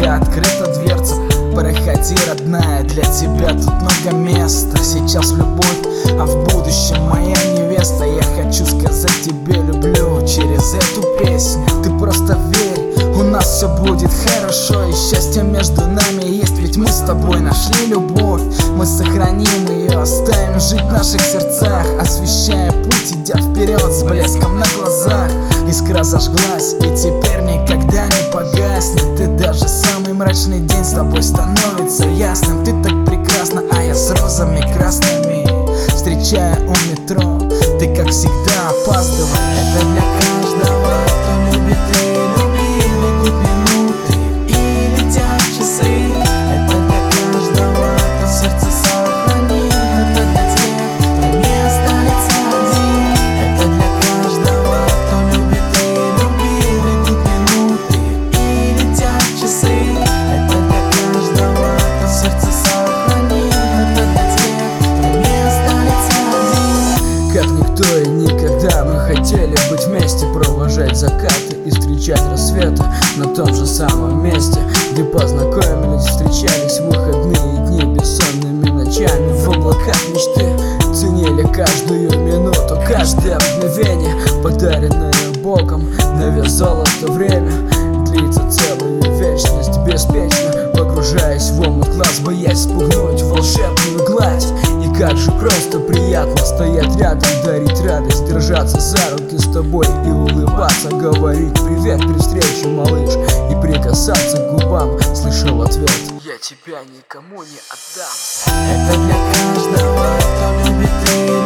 приоткрыта дверца. Проходи, родная, для тебя тут много места. Сейчас любовь, а в будущем моя невеста. Я хочу сказать тебе люблю через эту песню. Ты просто верь, у нас все будет хорошо. И счастье между нами есть, ведь мы с тобой нашли любовь. Мы сохраним ее, оставим жить в наших сердцах, освещая путь, идя вперед с блеском на глазах. Искра зажглась и теперь никогда не погаснет. И даже самый мрачный день с тобой становится ясным. Ты так прекрасна, а я с розами красными встречая у метро. Ты как всегда опаздываешь. Это для каждого, кто любит и любил. Бегут минуты и летят часы. Это для каждого, кто сердце сохранил. Это для тех, кто не останется один. Это для каждого, кто любит и любил. Бегут минуты и летят часы. Это для каждого, кто сердце сохранил. Это для тех, кто не останется один. Как никто и никогда мы хотели быть вместе, провожать закаты и встречать рассветы на том же самом месте, где познакомились, встречались в выходные дни бессонными ночами в облаках мечты. Ценили каждую минуту, каждое мгновение, подаренное Богом на вес золота. Время длится целую вечность, беспечно погружаясь в омут глаз, боясь спугнуть волшебную гладь. И как же просто приятно стоять рядом, дарить радость, держаться за руки с тобой и улыбаться, говорить привет при встрече, малыш, и прикасаться к губам. Слышал ответ: я тебя никому не отдам. Это для каждого, кто любит и